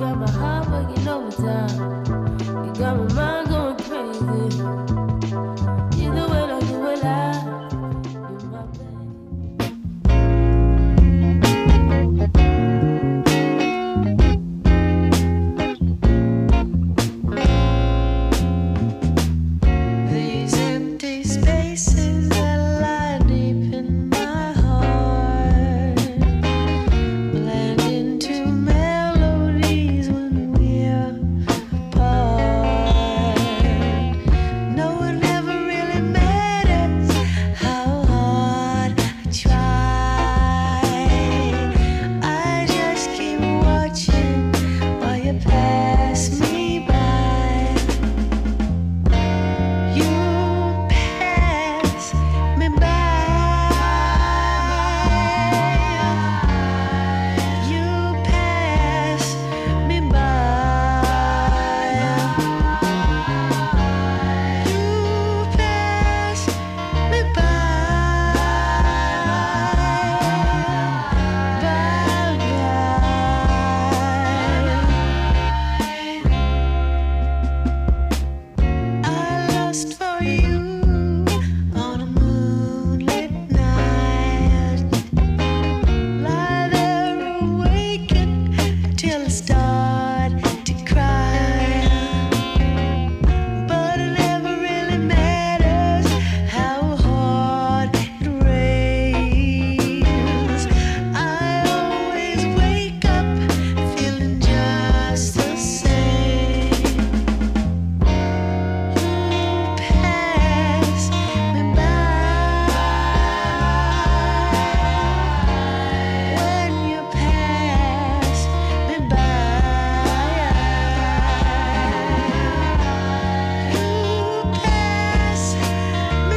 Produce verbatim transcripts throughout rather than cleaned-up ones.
got my heart working overtime. You got my mind going crazy. Either way, like you will I. You're my These empty spaces that lie deep in my heart blend into melodies when we're apart. No, it never really matters how hard I try. I just keep watching while you pass me by. You pass me by. You pass me by. You pass me by. I lost for you on a moonlit night. Lie there awakened till I start to cry. But it never really matters how hard it rains. I always wake up feeling just the same. You pass me by. When you pass me by. You pass me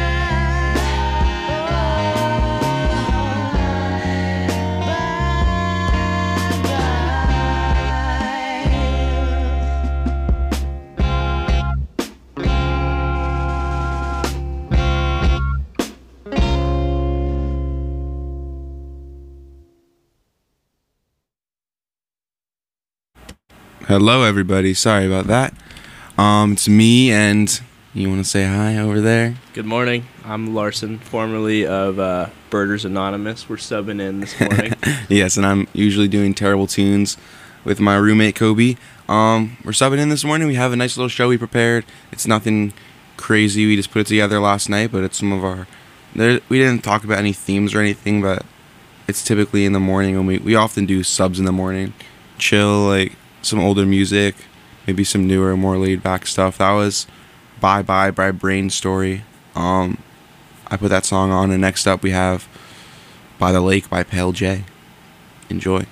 Hello, everybody. Sorry about that. Um, it's me, and you want to say hi over there? Good morning. I'm Larson, formerly of uh, Birders Anonymous. We're subbing in this morning. Yes, and I'm usually doing terrible tunes with my roommate Kobe. Um, we're subbing in this morning. We have a nice little show we prepared. It's nothing crazy. We just put it together last night, but it's some of our. There, we didn't talk about any themes or anything, but it's typically in the morning, and we we often do subs in the morning. Chill, like some older music, maybe some newer, more laid back stuff. That was Bye Bye by Brain Story. Um, I put that song on, and next up we have By the Lake by Pale J. Enjoy.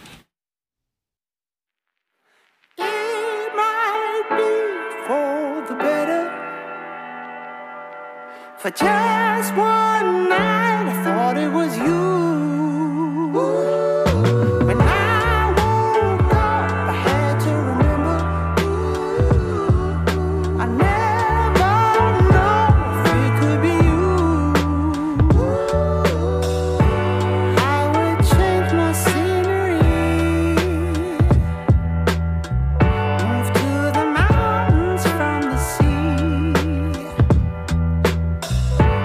It might be for the better. For just one night, I thought it was you. When I woke up, I had to remember. I never know if it could be you. I would change my scenery. Move to the mountains from the sea.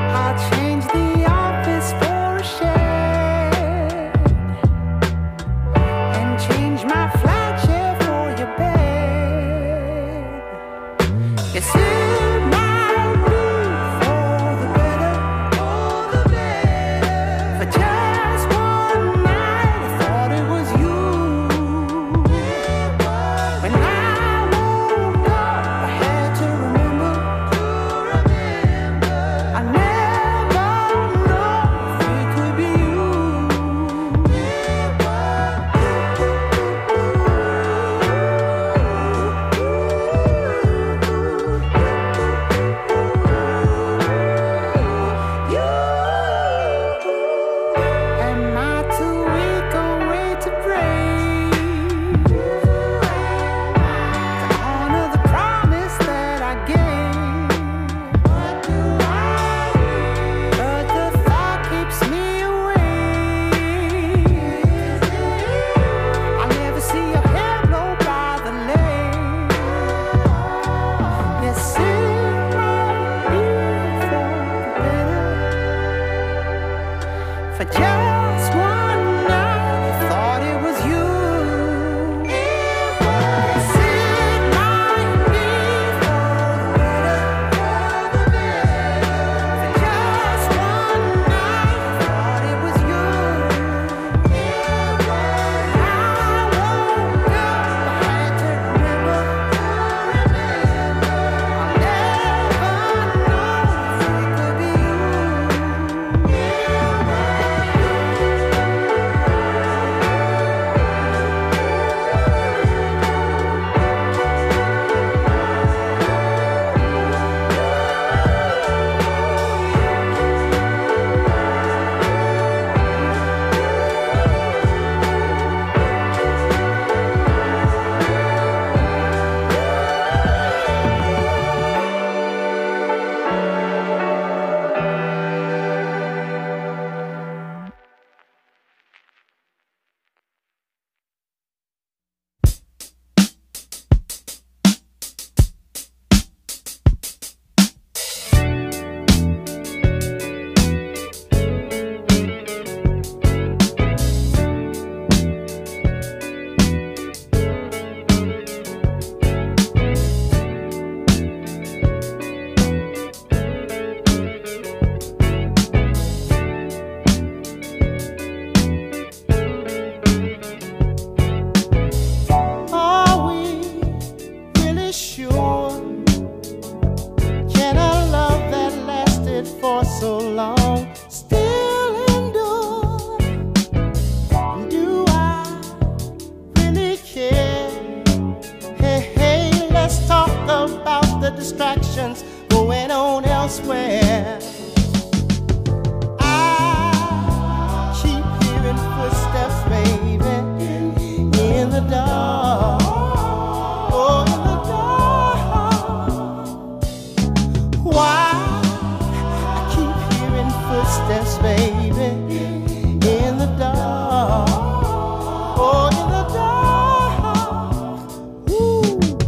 elsewhere. I keep hearing footsteps, baby, in the dark. Oh, in the dark. Why? I keep hearing footsteps, baby, in the dark. Oh, in the dark. Ooh.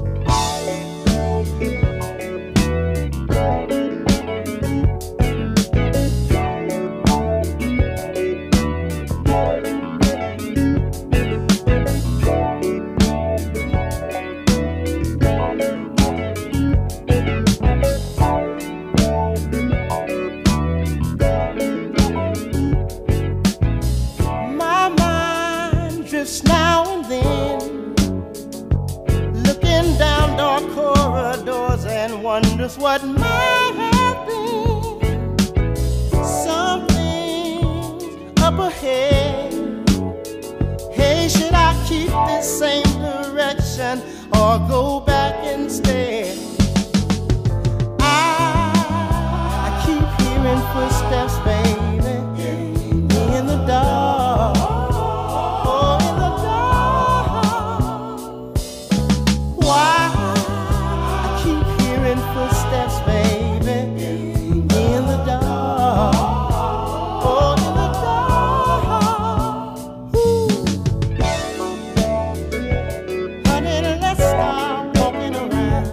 My mind drifts now and then, looking down dark corridors and wonders what might have been. Something up ahead. Hey, should I keep this same direction or go back instead? I, I keep hearing footsteps, baby, in the dark. Oh, in the dark. Why? I keep hearing footsteps, baby, in the dark. Oh, in the dark. Ooh. Honey, let's start walking around.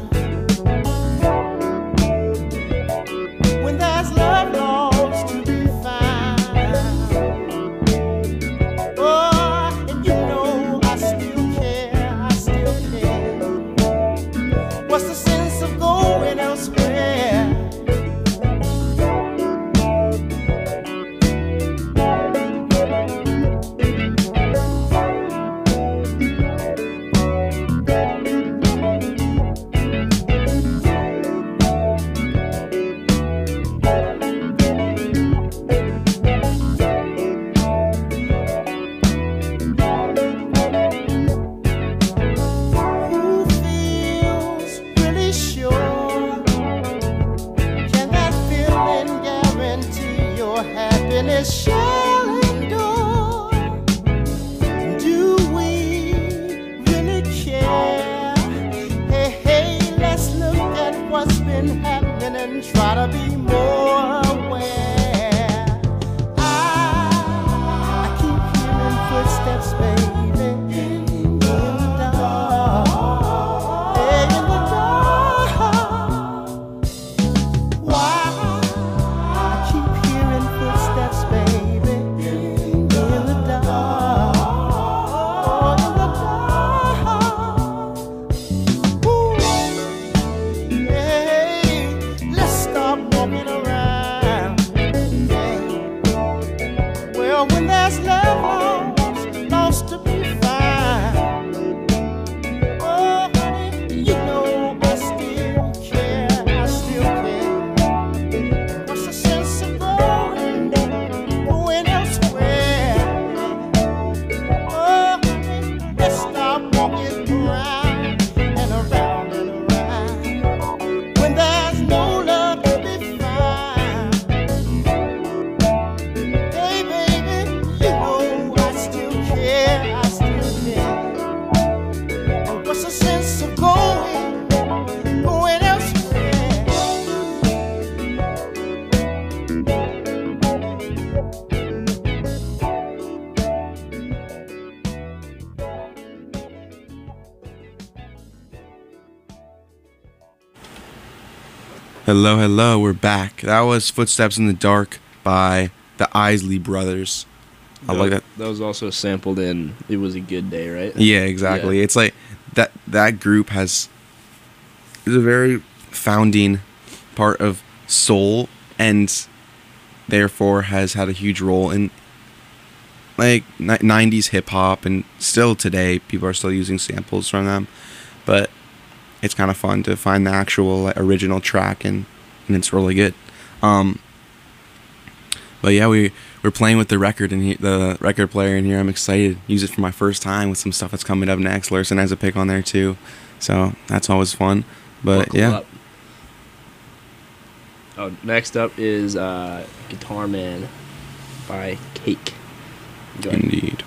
When there's love lost to be found. Oh, and you know I still care, I still care. What's the sense of going elsewhere? Who feels really sure? Can that feeling guarantee your happiness shall endure? Do we really care? Hey, hey, let's look at what's been happening and try to be more aware. I, I keep hearing footsteps, baby, in the dark. Hey, in the dark. Why? I keep hearing footsteps, baby, in the dark. Oh, in the dark. Ooh. Hey, let's stop walking around. Yeah. Well, when there's love lost, lost to be found. Oh, honey, you know I still care, I still care. What's the sense of going, going elsewhere? Oh, honey, let's stop walking around and around and around. When there's no love to be found. Hey, baby, you know I still care, I still care. And what's the sense of going, going elsewhere? Hello, hello, we're back. That was Footsteps in the Dark by the Isley Brothers. I like that. That was also sampled in It Was a Good Day, right? Yeah, exactly. Yeah. It's like that that group has is a very founding part of soul and therefore has had a huge role in like ni- nineties hip hop, and still today people are still using samples from them. But it's kind of fun to find the actual like, original track, and, and it's really good. Um, but yeah, we we're playing with the record and the record player in here. I'm excited. Use it for my first time with some stuff that's coming up next. Larson has a pick on there too, so that's always fun. But Buckle yeah, up. Oh, next up is uh, Guitar Man by Cake. Go ahead. Indeed.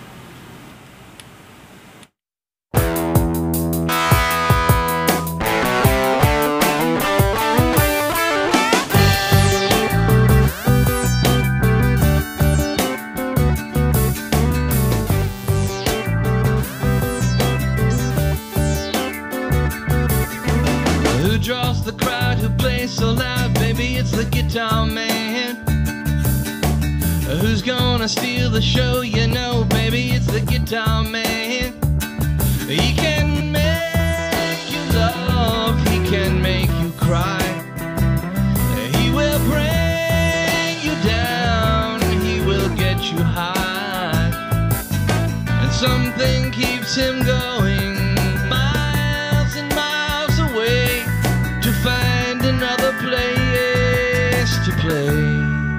Who draws the crowd, who plays so loud? Baby, it's the Guitar Man. Who's gonna steal the show? You know, baby, it's the Guitar Man. He can make you love, he can make you cry. He will bring you down, he will get you high. And something keeps him going miles and miles away to find another place to play.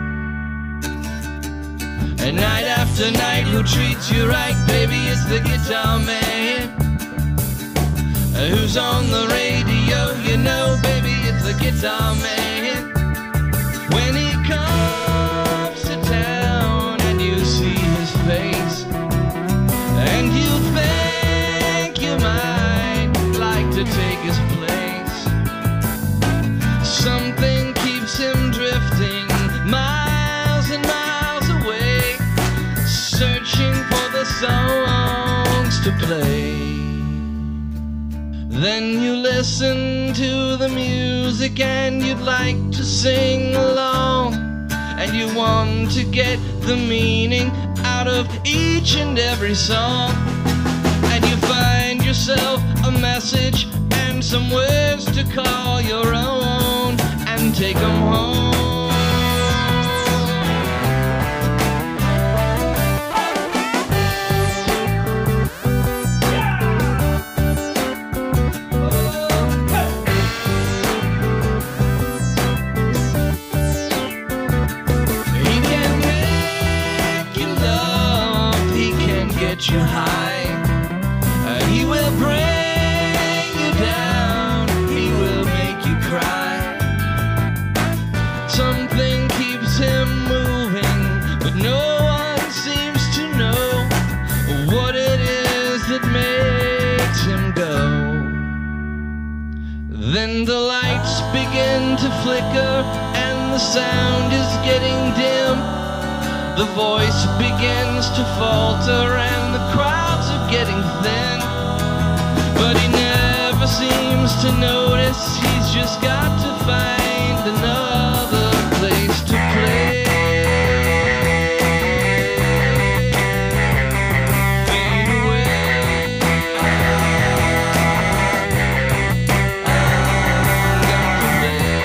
And night after night, who treats you right? Baby, it's the Guitar Man. Who's on the radio? You know, baby, it's the Guitar Man. When he comes to town and you see his face, and you think you might like to take his place, something keeps him drifting miles and miles away, searching for the songs to play. Then you listen to the music and you'd like to sing along, and you want to get the meaning out of each and every song, and you find yourself a message and some words to call your own and take them home. You high, uh, he will bring you down, he will make you cry. Something keeps him moving, but no one seems to know what it is that makes him go. Then the lights begin to flicker and the sound is getting dim. The voice begins to falter and the crowds are getting thin. But he never seems to notice, he's just got to find another place to play. Fade away. Got to play.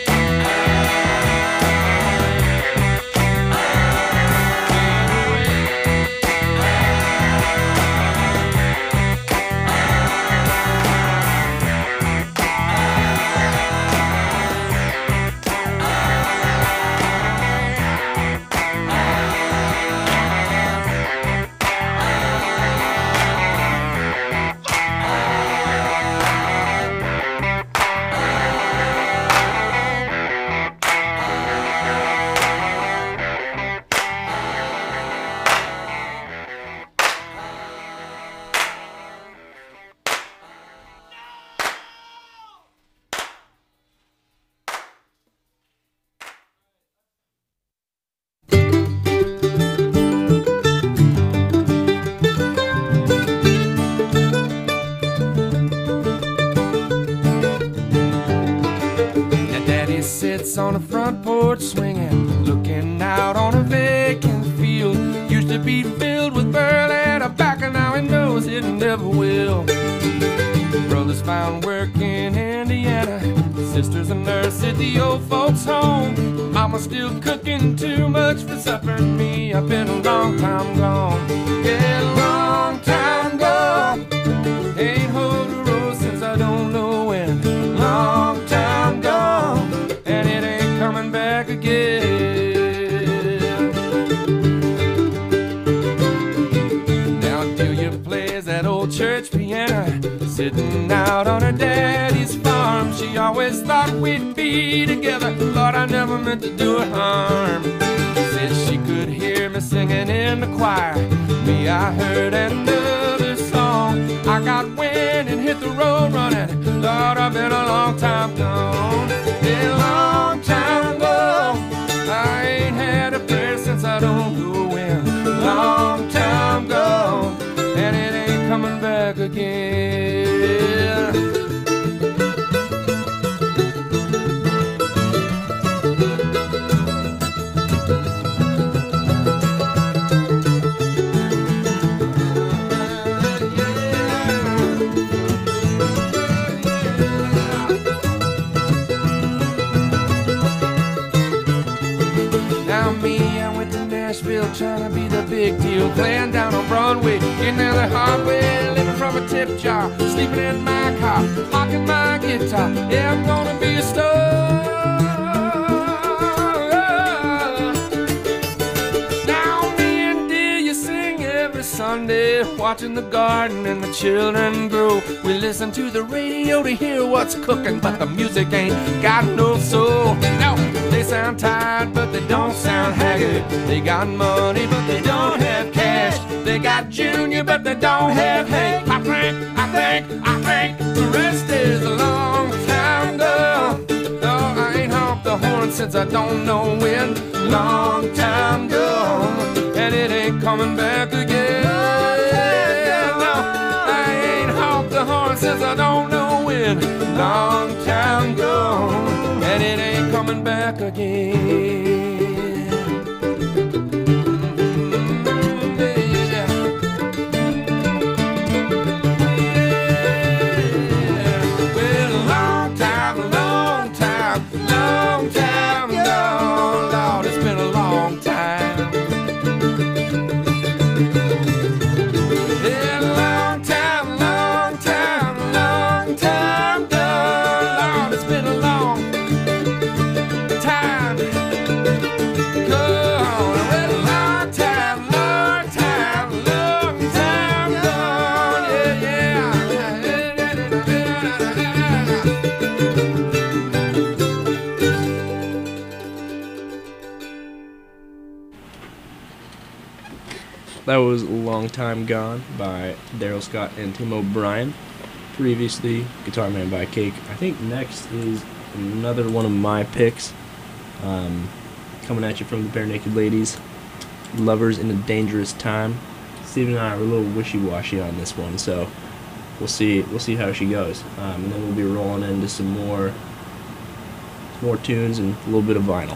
On the front porch swinging, looking out on a vacant field. Used to be filled with burl and tobacco, now he knows it never will. Brothers found work in Indiana, sister's a nurse at the old folks home. Mama's still cooking too much for supper, and me, I've been a long time gone. Yeah, a long time gone. Ain't hold a road since I don't know when. Long time gone, and it ain't coming back again. Now Delia plays that old church piano, sitting out on her daddy's farm. She always thought we'd be together. Lord, I never meant to do her harm. Said she could hear me singing in the choir. Me, I heard another song. I got wind and hit the road running. Lord, I've been a long time gone. Been a long time ago. I ain't had a prayer since I don't go in. Long time gone, and it ain't coming back again. Now me, I went to Nashville trying to be the big deal, playing down on Broadway, getting there the hard way, living from a tip jar, sleeping in my car, hawking my guitar. Yeah, I'm gonna be a star. Now me and Delia sing every Sunday, watching the garden and the children grow. We listen to the radio to hear what's cooking, but the music ain't got no soul. Now they sound tired, but they don't sound haggard. They got money, but they don't have cash. They got Junior, but they don't have Hank. I think, I think, I think the rest is a long time gone. No, I ain't honked the horn since I don't know when. Long time gone, and it ain't coming back again. No, I ain't honked the horn since I don't know when. Long time gone, and it ain't coming back again. Well, a long time, a long time, long time gone. Lord, it's been a long time. Yeah, a long time, long time, long time gone. Lord, it's been a long time gone. Well, a long time, long time, long time gone. Yeah, yeah. That was A Long Time Gone by Daryl Scott and Tim O'Brien. Previously, Guitar Man by Cake. I think next is another one of my picks. Um, coming at you from the Bare Naked Ladies. Lovers in a Dangerous Time. Steve and I are a little wishy-washy on this one, so we'll see we'll see how she goes. Um, and then we'll be rolling into some more, more tunes and a little bit of vinyl.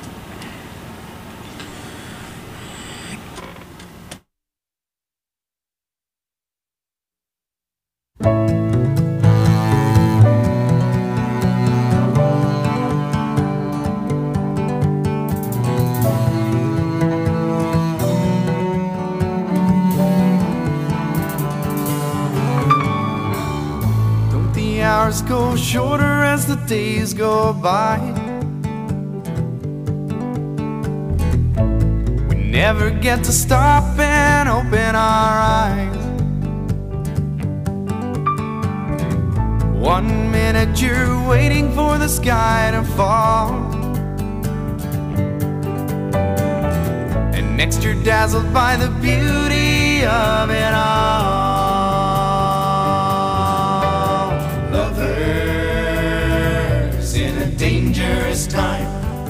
Don't the hours go shorter as the days go by? We never get to stop and open our eyes. One minute you're waiting for the sky to fall, and next you're dazzled by the beauty of it all. Lovers in a dangerous time.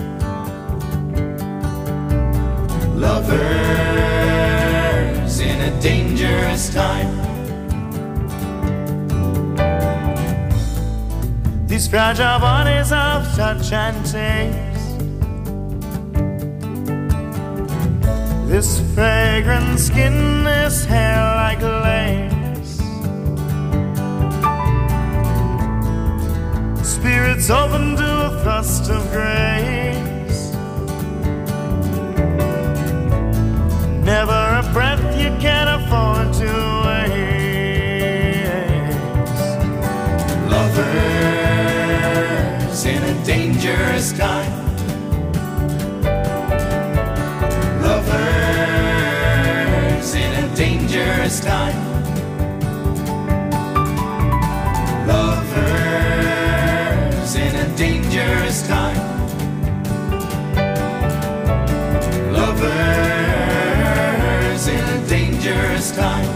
Lovers in a dangerous time. These fragile bodies of touch and taste, this fragrant skin, this hair like lace, spirits open to a thrust of grace. Never a breath you can afford to waste. Lovers in a dangerous time. Lovers in a dangerous time. Lovers dangerous time. Lovers in a dangerous time.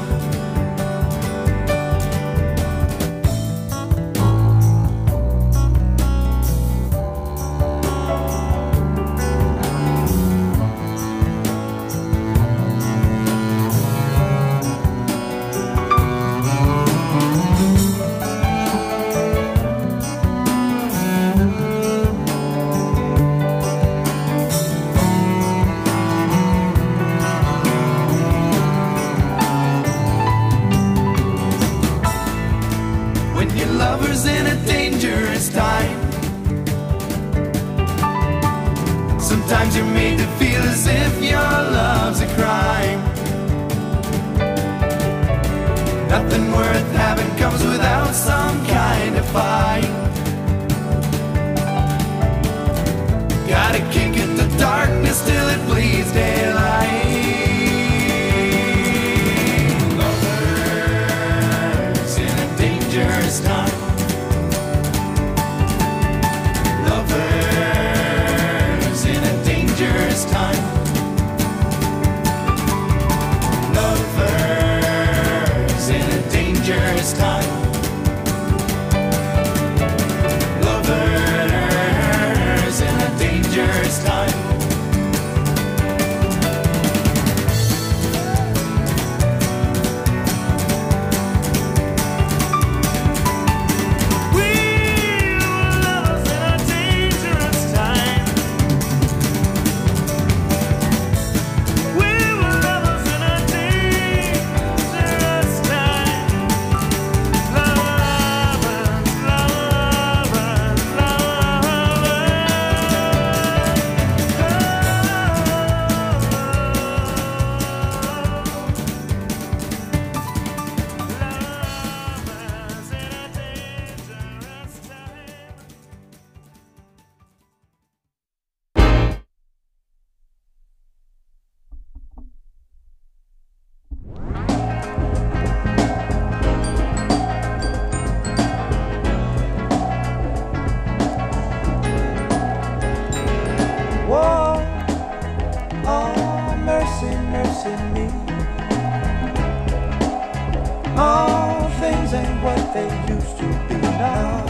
Lovers in a dangerous time. Sometimes you're made to feel as if your love's a crime. Nothing worth having comes without some kind of fight. Gotta kick at the darkness till it bleeds daylight. Lovers in a dangerous time. Time. Lovers in a dangerous time. Lovers in a dangerous time. All things ain't what they used to be now.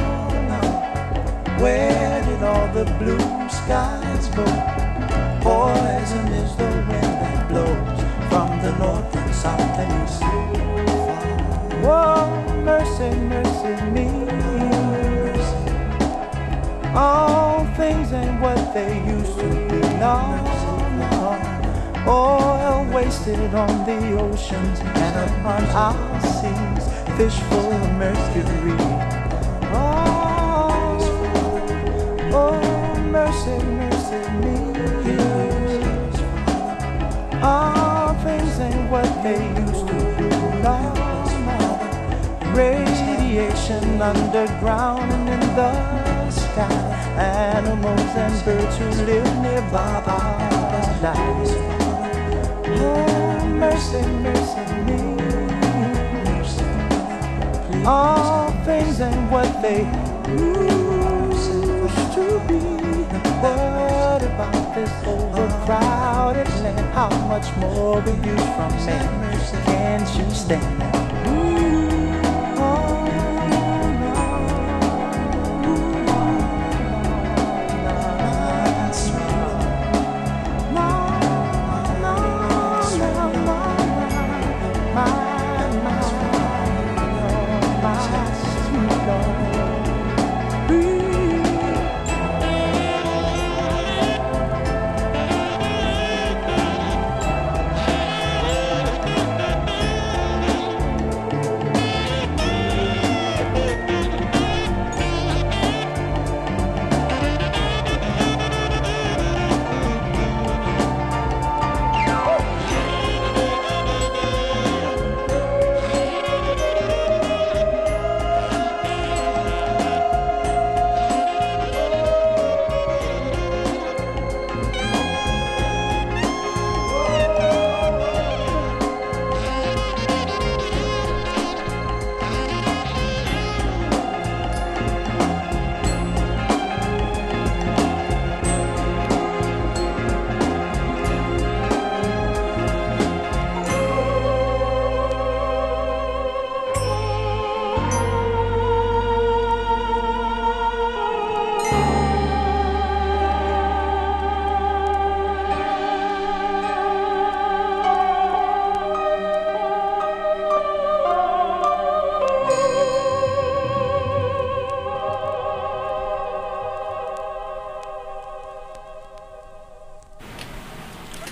Where did all the blue skies go? Poison is the wind that blows from the north and south and east. Whoa, mercy, mercy me. All things ain't what they used to be now. Oil wasted on the oceans and upon our seas, fish full of mercury. Oh, oh, mercy, mercy me. All things ain't what they used to be now. Radiation underground and in the sky, animals and birds who live nearby are dying. Oh, mercy, mercy me. All things ain't what they used to be. What about this overcrowded land? How much more will you from me? Can't you stand that?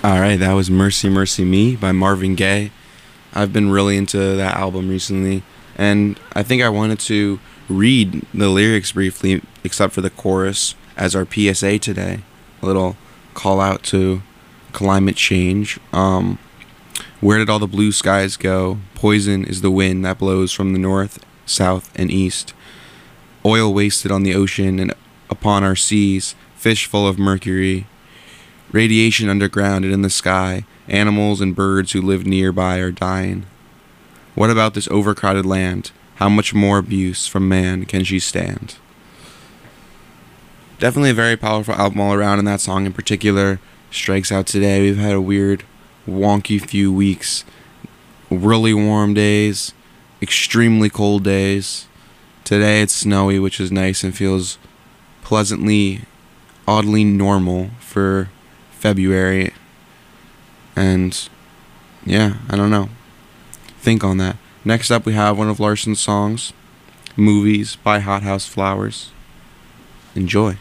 All right, that was Mercy Mercy Me by Marvin Gaye. I've been really into that album recently, and I think I wanted to read the lyrics briefly, except for the chorus, as our P S A today. A little call out to climate change. Um, where did all the blue skies go? Poison is the wind that blows from the north, south, and east. Oil wasted on the ocean and upon our seas, fish full of mercury. Radiation underground and in the sky, animals and birds who live nearby are dying. What about this overcrowded land? How much more abuse from man can she stand? Definitely a very powerful album all around, and that song in particular strikes out today. We've had a weird, wonky few weeks. Really warm days, extremely cold days. Today it's snowy, which is nice and feels pleasantly, oddly normal for February. And yeah, I don't know. Think on that. Next up we have one of Larson's songs, Movies by Hothouse Flowers. Enjoy.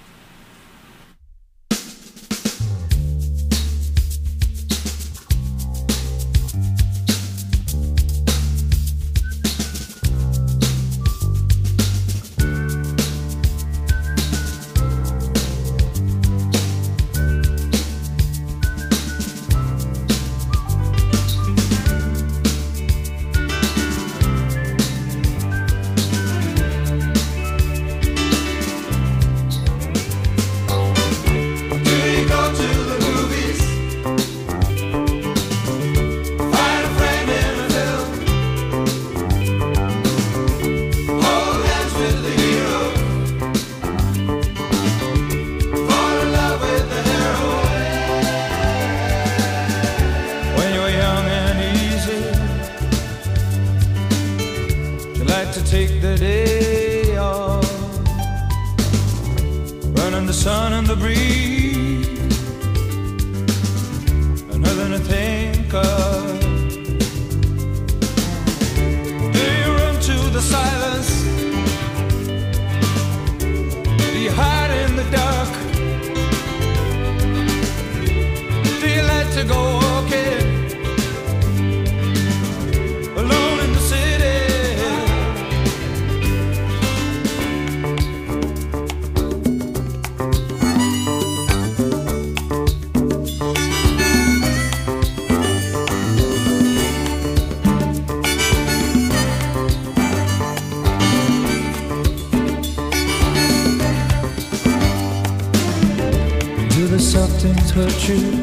Hurt you?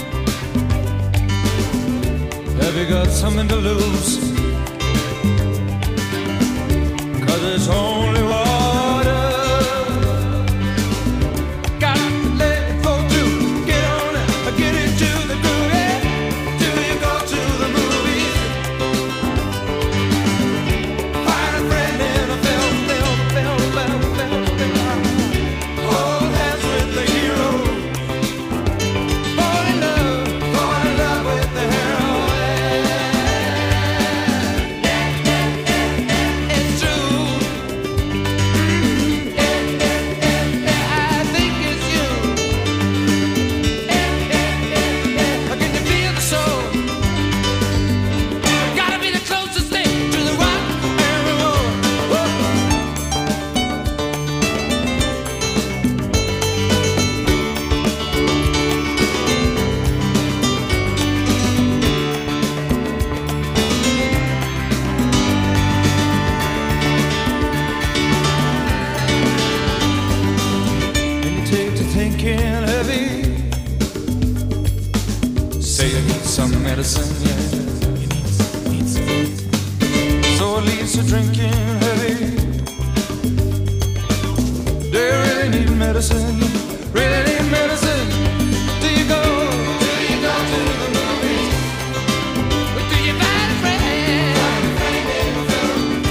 Have you got something to lose? 'Cause it's only water. Got to let it flow through. Get on it, get into the groove. Yeah. Do you go to the movies? Find a friend in a film, film, film, film, film, film. Hold hands with the hero. Medicine, yeah. You need some, need some. So it leads to drinking heavy. Do you really need medicine? Really need medicine? Do you go? Do you go to the movies? Or do you find a friend? Find a friend in a film.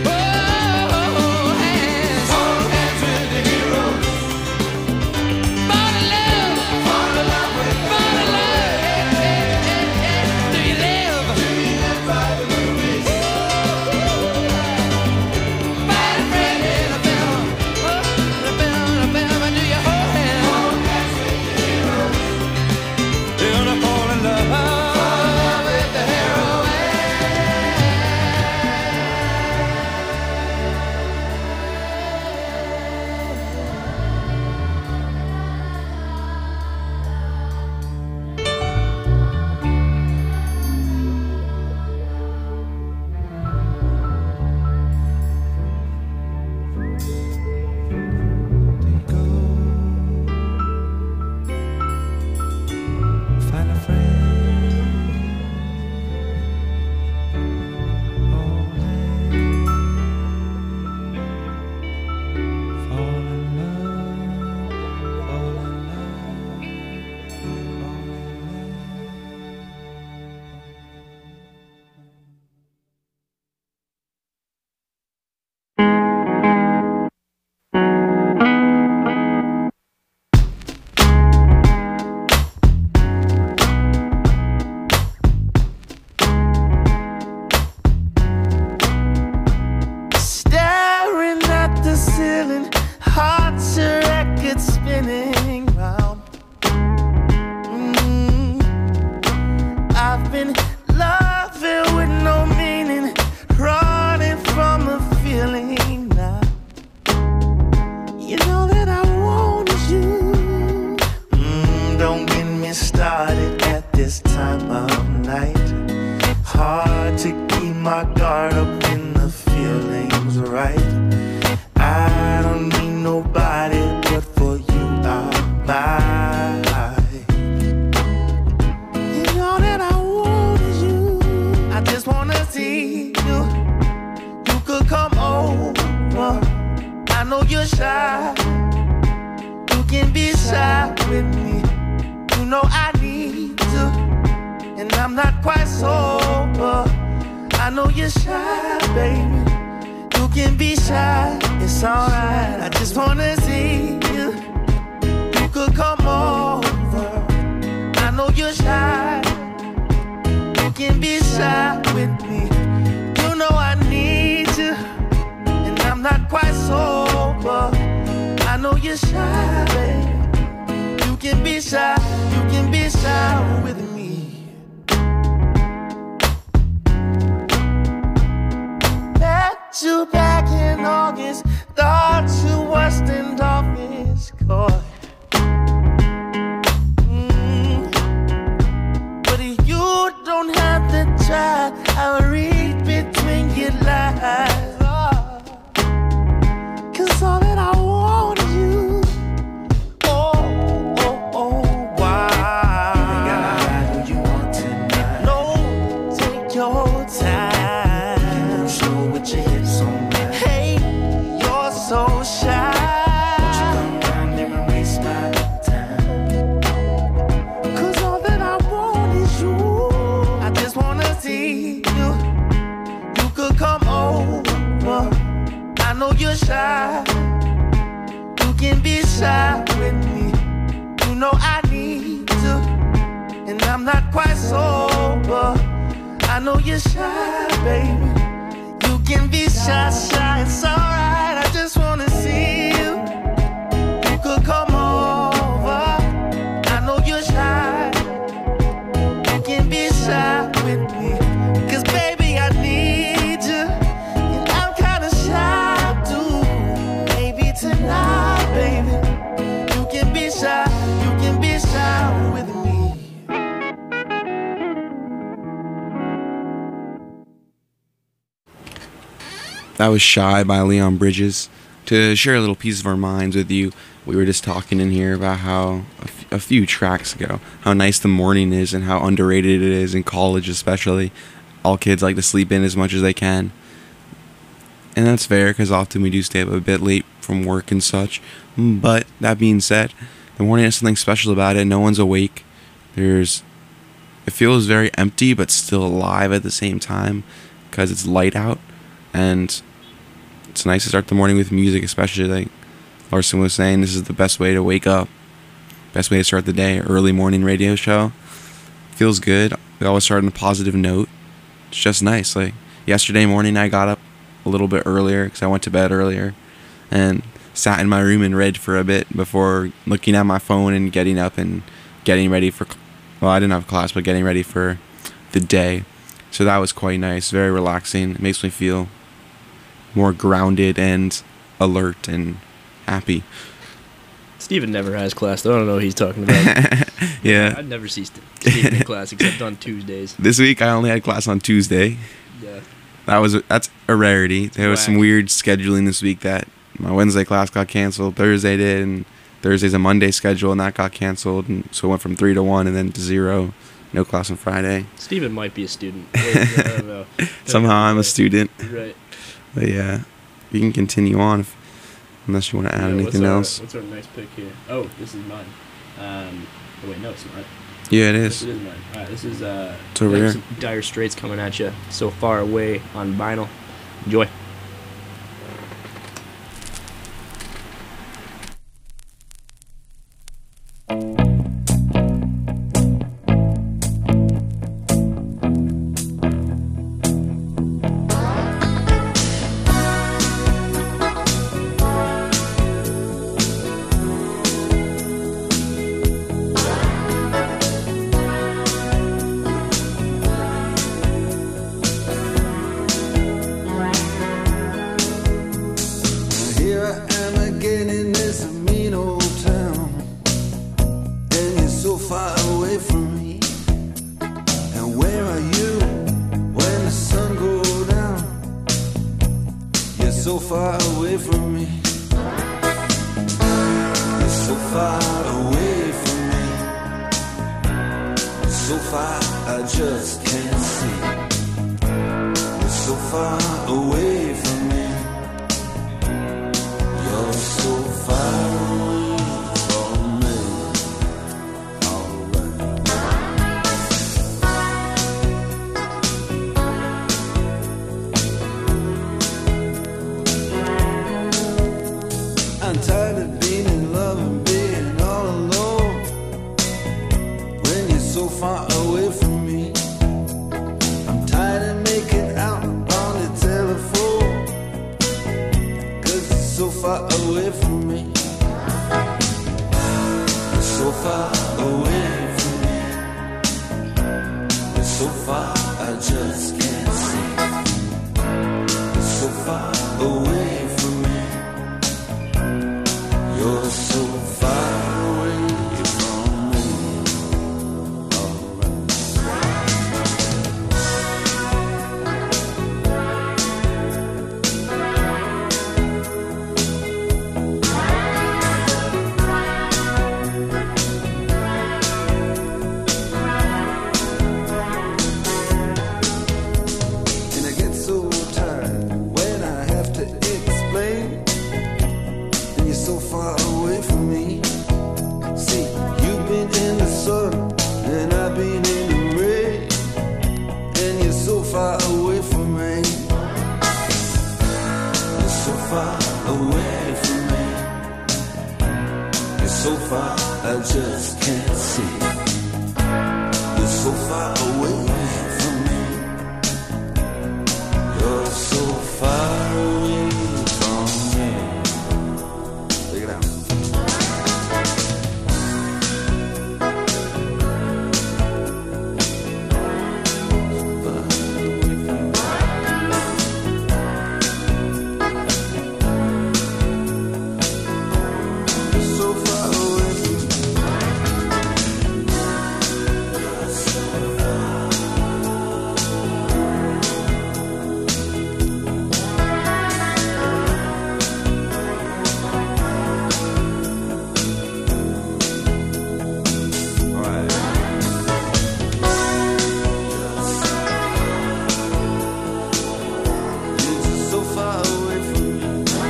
Oh, hands, hold hands with the heroes. Fall in love, fall in love with, fall in love. Do you live by the movies? to keep my guard up when the feeling's right. I don't need nobody but for you I'll buy. And all that I want is you. I just wanna see you. You could come over. I know you're shy. You can be shy with me. You know I need to. And I'm not quite sober. I know you're shy, baby. You can be shy, it's alright. I just wanna see you. You could come over. I know you're shy. You can be shy with me. You know I need you. And I'm not quite sober. I know you're shy, baby. You can be shy. You can be shy with me. You back in August, thought you were standoffish, coy. Mm. But you don't have to try. I'll read between your lines. Oh. Cause all that I want is you. Oh, oh, oh, why? You got who you want tonight. No, take your time. You don't show what you hit. So shy. Won't you come down there and waste my time? Cause all that I want is you. I just wanna see you. You could come over. I know you're shy. You can be shy with me. You know I need to. And I'm not quite sober. I know you're shy, baby. You can be shy, shy, it's alright. I just wanna see you. You could come over. I know you're shy. You can be shy with me. Cause baby, I need you. And I'm kinda shy too. Maybe tonight, baby. You can be shy. You can be shy with me. That was Shy by Leon Bridges. To share a little piece of our minds with you, we were just talking in here about how a, f- a few tracks ago, how nice the morning is and how underrated it is in college especially. All kids like to sleep in as much as they can. And that's fair because often we do stay up a bit late from work and such. But that being said, the morning has something special about it. No one's awake. There's, it feels very empty but still alive at the same time because it's light out. And it's nice to start the morning with music, especially like Larson was saying, this is the best way to wake up. Best way to start the day. Early morning radio show. Feels good. We always start on a positive note. It's just nice. Like yesterday morning I got up a little bit earlier because I went to bed earlier and sat in my room and read for a bit before looking at my phone and getting up and getting ready for, well, I didn't have class, but getting ready for the day. So that was quite nice. Very relaxing. It makes me feel more grounded and alert and happy. Steven never has class, though. I don't know what he's talking about. Yeah. I'd never see St- Steven in class except on Tuesdays. This week I only had class on Tuesday. Yeah. That was that's a rarity. There was Whack. some weird scheduling this week that my Wednesday class got canceled, Thursday did, and Thursday's a Monday schedule, and that got canceled, and so it went from three to one and then to zero. No class on Friday. Steven might be a student. Wait, I don't know. Somehow I'm a student. Right. But yeah, you can continue on if, unless you want to add Yeah, anything what's our, else. What's our next pick here? Oh, this is mine. Um, oh wait, no, it's not. Yeah, it This is. is mine. All right, this is uh, It's over next here. Dire Straits coming at you. So Far Away on vinyl. Enjoy. Right. so far away from me. You're so far away from me. So far I just can't see. You're so far away from me. You're so far away from me. Alright. I'm tired of being in love and being all alone. When you're so far away from me, I'm tired of making out on the telephone, 'cause you're so far away from me. You're so far away from me. You're so far I just can't see. You're so far away from me. You're so far away from me. And I get so tired when I have to explain. And you're so far away from me. See, you've been in the sun and I've been in the rain, and you're so far away from me. You're so far away from me. You're so far I just can't see. You're so far away from me. You're so far away from me. Take it out. So far away from me. You're just so far away from me.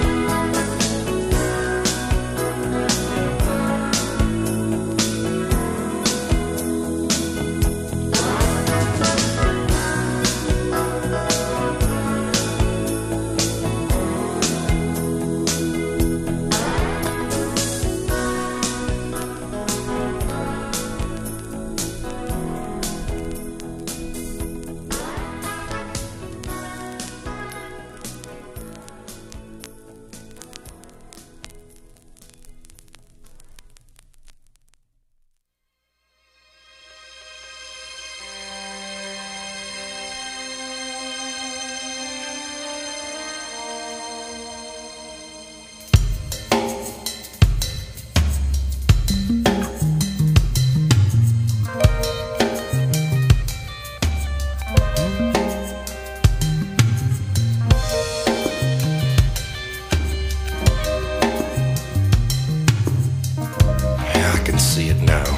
Yeah, I can see it now.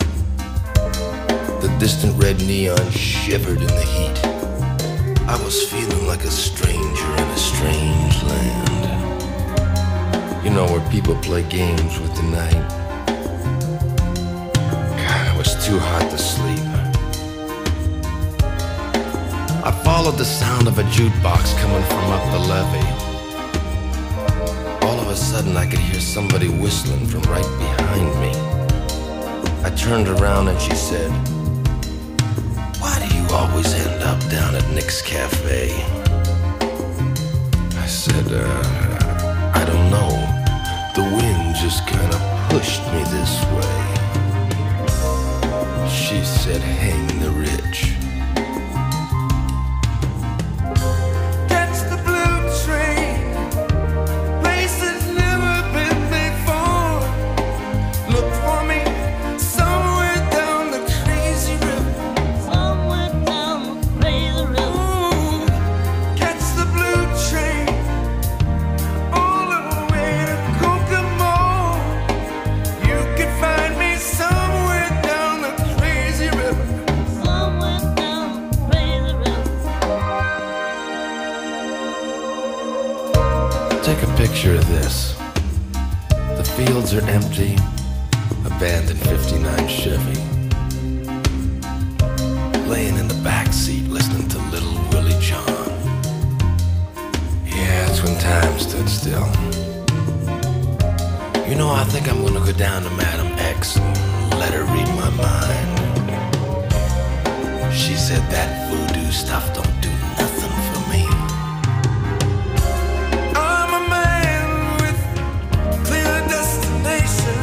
The distant red neon shivered in the heat. I was feeling like a stranger in a strange land. You know, where people play games with the night. God, it was too hot to sleep. I followed the sound of a jukebox coming from up the levee. All of a sudden I could hear somebody whistling from right behind me. I turned around and she said, "Why do you always end up down at Nick's Cafe?" I said, uh, I don't know. The wind just kind of pushed me this way. She said, "Hang the rich." Catch the blue train, place that's never been before. Look for me somewhere down the crazy river. Somewhere down the crazy river. Ooh, catch the blue train, Take a picture of this. The fields are empty, abandoned fifty-nine Chevy. Laying in the back seat listening to Little Willie John. Yeah, it's when time stood still. You know, I think I'm gonna go down to Madam X and let her read my mind. She said that voodoo stuff don't do nothing for me. I'm a man with clear destination.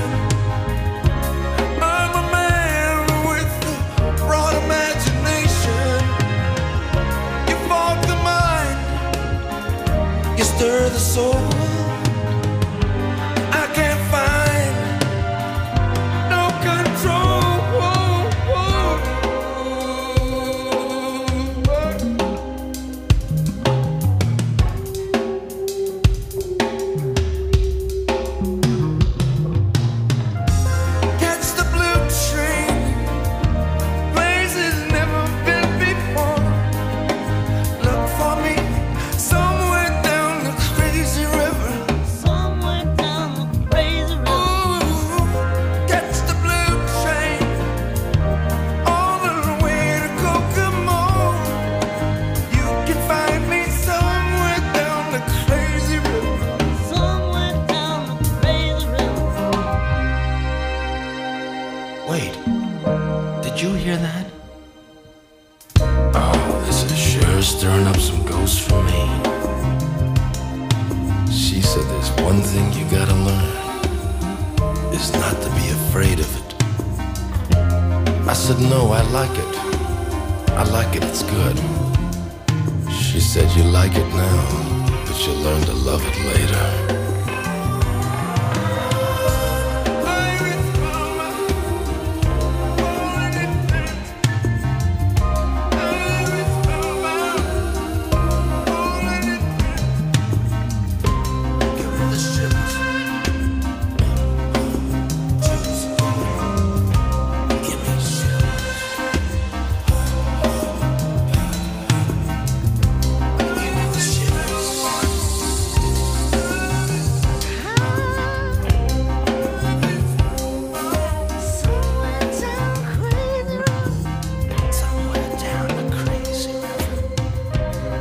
I'm a man with a broad imagination. You fog the mind, you stir the soul. I can't find no control. Catch the blue train, places never been before. Look for me somewhere down the crazy river. Somewhere down the crazy road. Ooh, catch the blue train all the way to Kokomo. You can find me somewhere down the crazy river. Somewhere down the crazy road. Wait, did you hear that? Oh, this is sure stirring up some ghosts for me. She said there's one thing you gotta learn, is not to be afraid of it. I said, no, I like it. I like it, it's good. She said, you like it now, but you'll learn to love it later. Somewhere down crazy road. Somewhere down the crazy river.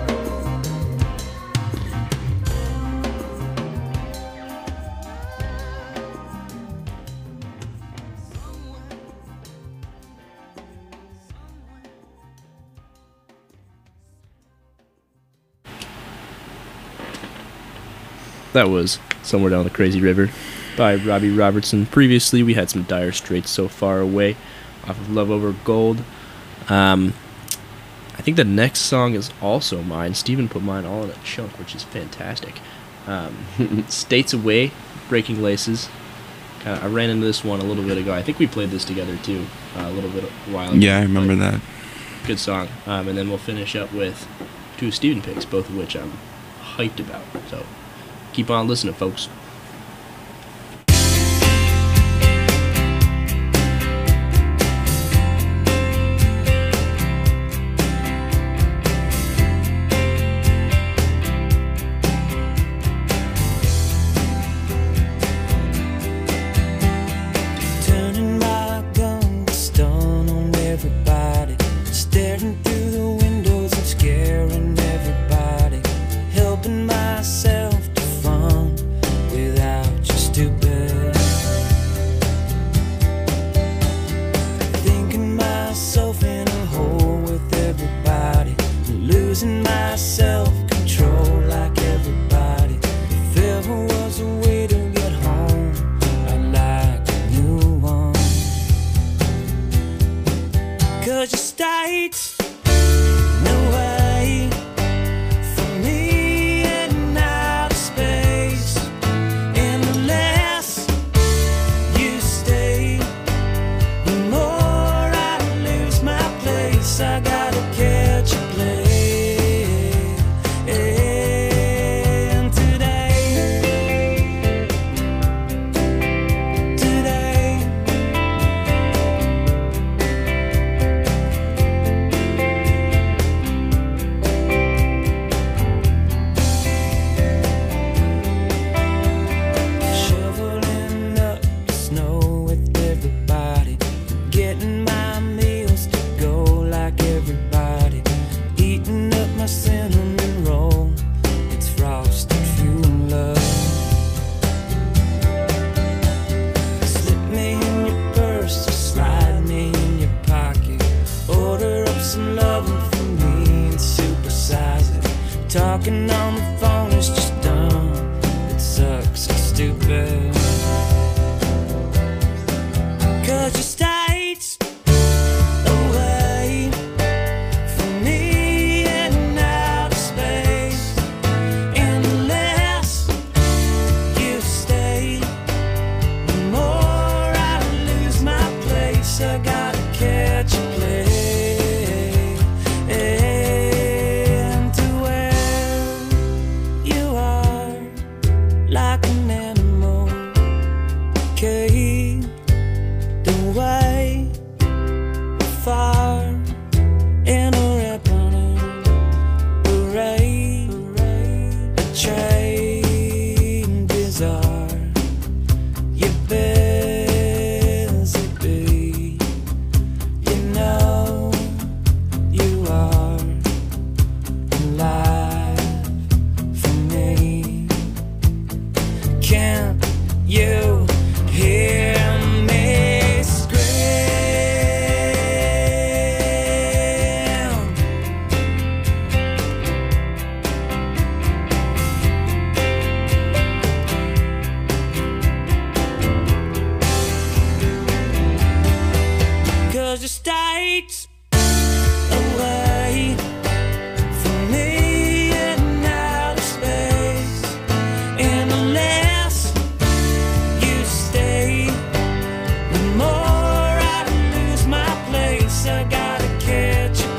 That was Somewhere Down the Crazy River by Robbie Robertson. Previously, we had some Dire Straits, So Far Away, off of Love Over Gold. Um, I think the next song is also mine. Steven put mine all in a chunk, which is fantastic. Um, States Away, Breaking Laces. Uh, I ran into this one a little bit ago. I think we played this together, too, uh, a little bit a while ago. Yeah, I remember but that. Good song. Um, and then we'll finish up with two Steven picks, both of which I'm hyped about. So keep on listening, folks. Turning my gun to stun on everybody, staring through the windows and scaring everybody, helping myself to fun without you, stupid. Thinking myself in a hole with everybody, losing my self-control like everybody. If ever was a way to get home, I'd like a new one. Cause your state's no way for me and outer space. And the less you stay, the more I lose my place. I gotta catch a plane. Talking on the phone is just dumb. It sucks, it's stupid. Cause your state's away from me and outer space. And the less you stay, the more I lose my place. I gotta catch a plane to where you are, like an animal caged away far in a red running parade, a train bizarre. You're busy, bee. You know you are alive for me. Can't you hear me scream? Cause your state's away from me in outer space. And the less you stay, the more I lose my place. I gotta catch a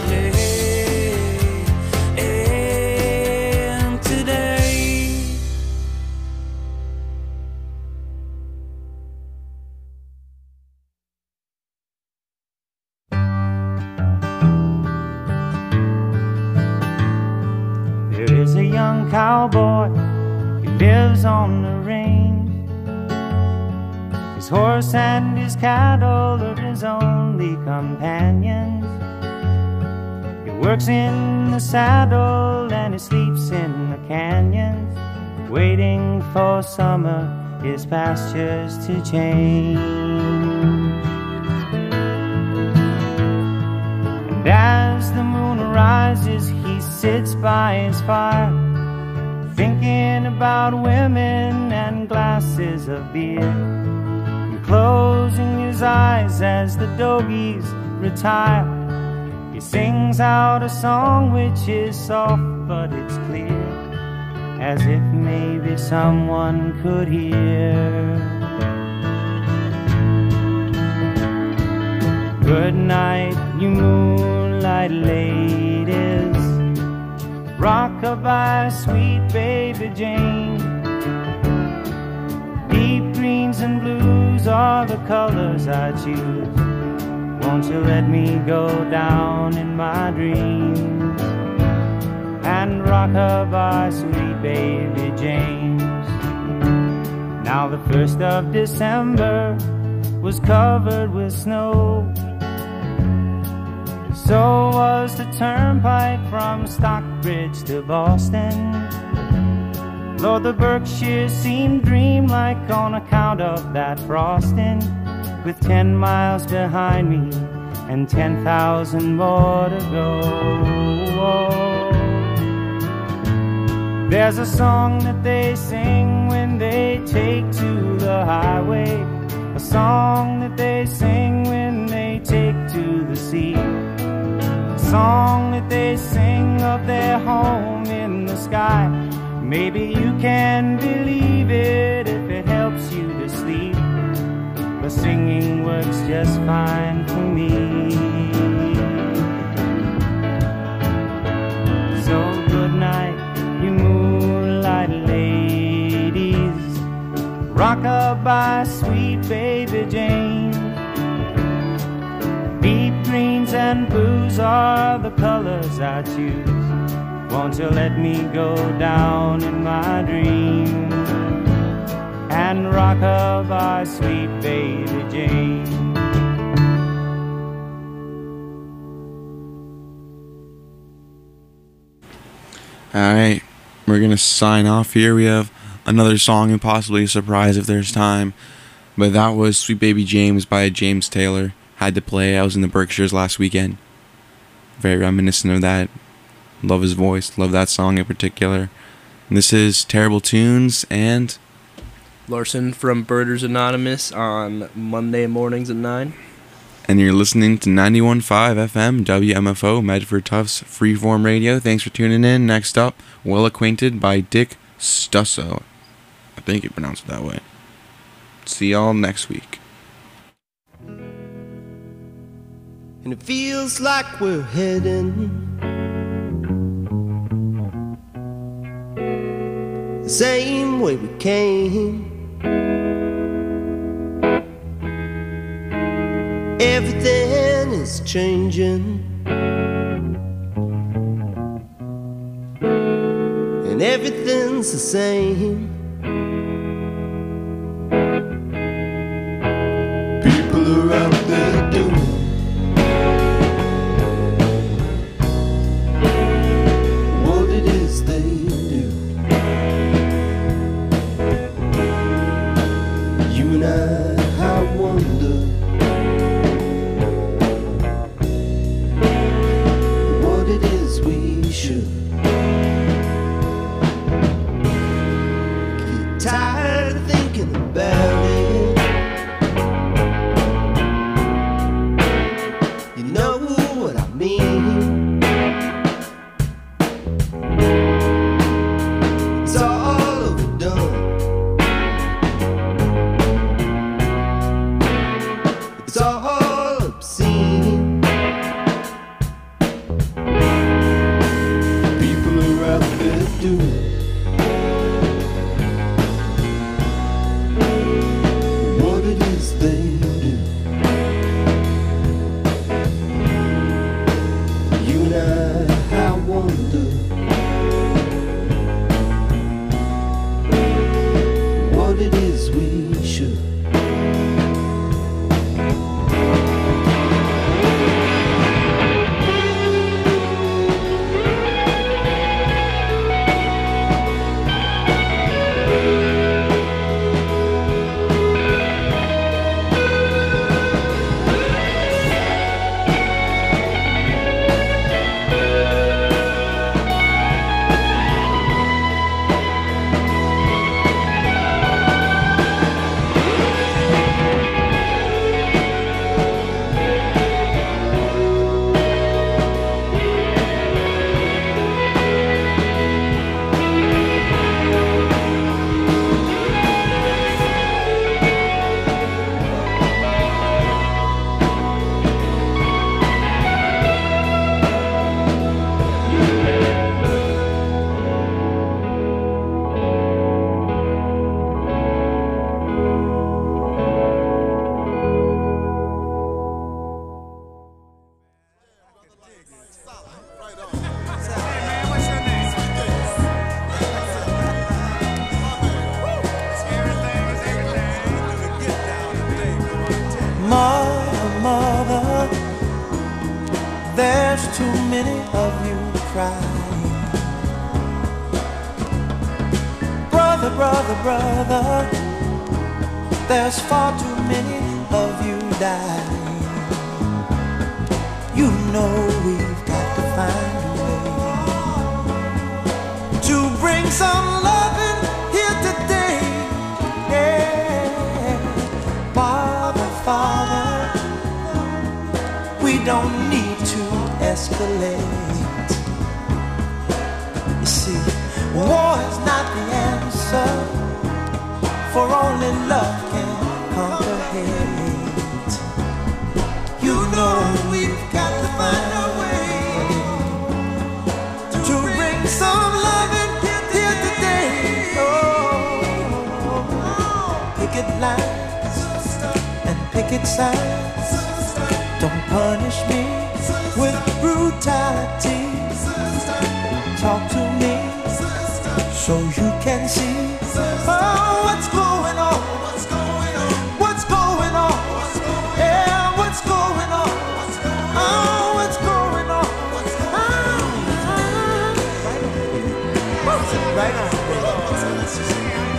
plane today. There is a young cowboy, he lives on the range. His horse and his cattle are his only companions. He works in the saddle and he sleeps in the canyons, waiting for summer, his pastures to change. And as the moon rises, he sits by his fire, thinking about women and glasses of beer, and closing his eyes as the doggies retire. He sings out a song which is soft but it's clear, as if maybe someone could hear. Good night, you moonlight ladies, rock-a-bye, sweet baby Jane. Deep greens and blues are the colors I choose. Won't you let me go down in my dreams and rock-a-bye, sweet baby James? Now the first of December was covered with snow, so was the turnpike from Stockbridge to Boston. Lord, the Berkshires seemed dreamlike on account of that frosting, with ten miles behind me and ten thousand more to go. There's a song that they sing when they take to the highway, a song that they sing when they take to the sea, a song that they sing of their home in the sky. Maybe you can believe it if it helps you to sleep, but singing works just fine for me. So good night, you moonlight ladies, rock-a-bye, sweet baby Jane. Deep greens and blues are the colors I choose. Won't you let me go down in my dreams and rock-a-bye, sweet baby Jane? Alright, we're gonna sign off here. We have another song and possibly a surprise if there's time. But that was Sweet Baby James by James Taylor. Had to play. I was in the Berkshires last weekend. Very reminiscent of that Love his voice. Love that song in particular. And this is Terrible Tunes and Larson from Birders Anonymous on Monday mornings at nine. And you're listening to ninety-one point five F M W M F O, Medford Tufts Freeform Radio. Thanks for tuning in. Next up, Well Acquainted by Dick Stusso. I think you pronounce it that way. See y'all next week. And it feels like we're heading the same way we came. Everything is changing, and everything's the same. People are out there doing what it is they do. You and I, I wonder what it is we should. Get tired of thinking about it. You know what I mean. It's all overdone. It's all obscene. People are out there doing what it is they do. You and I, I wonder what it is we should. Mother, mother, there's too many of you crying. Brother, brother, brother, there's far too many of you dying. You know we've got to find a way to bring some loving here today. Yeah, Father, Father, we don't need to escalate. You see, war is not the answer, for only love can conquer hate. You know we've got to find a way to bring some loving here today. Oh, picket lines and picket signs, don't punish me with brutality. Talk to me so you can see, oh, what's going on, what's going on, what's going on, yeah, what's going on, oh, what's going on, ah, right on, right on,